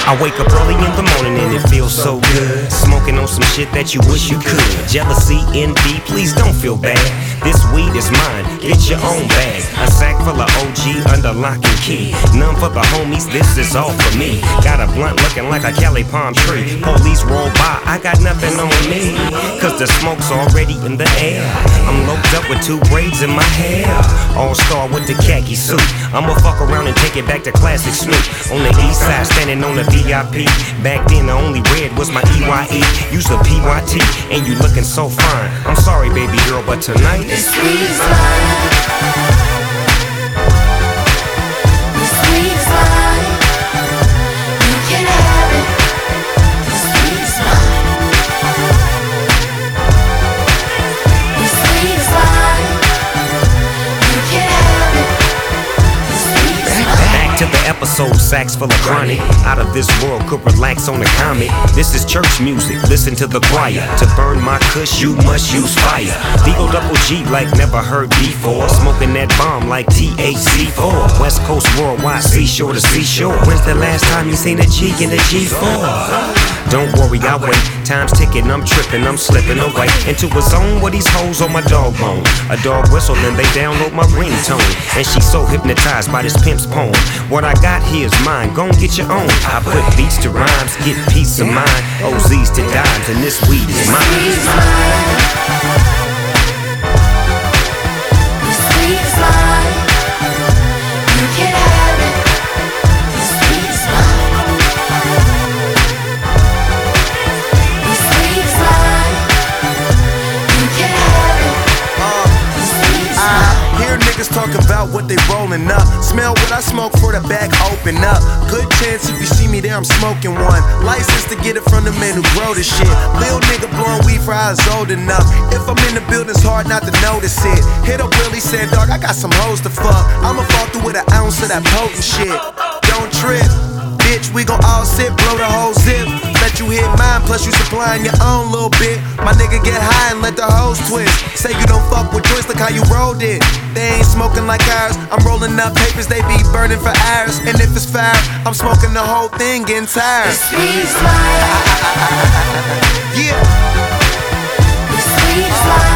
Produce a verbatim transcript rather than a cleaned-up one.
I wake up early in the morning and it feels so good. Smoking on some shit that you wish you could. Jealousy, envy, please don't feel bad. This weed is mine, get your own bag. A sack full of O G under lock and key. None for the homies, this is all for me. Got a blunt looking like a Cali palm tree. Police roll by, I got nothing on me, cause the smoke's already in the air. I'm loped up with two braids in my hair. All-star with the khaki suit. I'ma fuck around and take it back to classic Snoop. On the east side, standing on the V I P. Back then the only red was my E Y E. Use the P Y T, and you looking so fine. I'm sorry baby girl, but tonight this weed is mine. This weed is mine. You can have it. This weed is mine. This weed is mine. You can have it. This weed is mine. Back to the episode, sacks full of chronic. Out of this world, could relax on a comet. This is church music, listen to the choir. To burn my kush, you must use fire. Deagle double G like never heard before. Smoking that bomb like T H C four. West Coast worldwide, seashore to seashore. When's the last time you seen a G in a G four? Don't worry, I'll wait. Time's ticking, I'm tripping, I'm slipping away into a zone where these hoes on my dog bone. A dog whistle, then they download my ringtone. And she's so hypnotized by this pimp's poem. What I got here is mine, gon' get your own. I put beats to rhymes, get peace of mind. O Z's to dimes, and this weed is mine. This weed is mine. This weed is mine. You can have it. This weed is mine. This weed is mine. You can have it. This weed is mine. Hear niggas talk about what they rollin' up. Smell what I smoke for the back open up. Good chance if you see me there, I'm smoking one. License to get it from the men who grow this shit. Lil nigga blowing weed for I was old enough. If I'm in the building, it's hard not to notice it. Hit up Willie, said, dog, I got some hoes to fuck. I'ma fall through with an ounce of that potent shit. Don't trip, bitch, we gon' all sit, blow the whole zip. Let you hit mine, plus you supplying your own little bit. My nigga get high and let the hoes twist. Say you don't fuck with joints, look how you rolled it. They ain't smoking like ours. I'm rolling up papers, they be burning for hours. And if it's fire, I'm smoking the whole thing, getting tired. This weed is mine. Yeah. This weed is mine.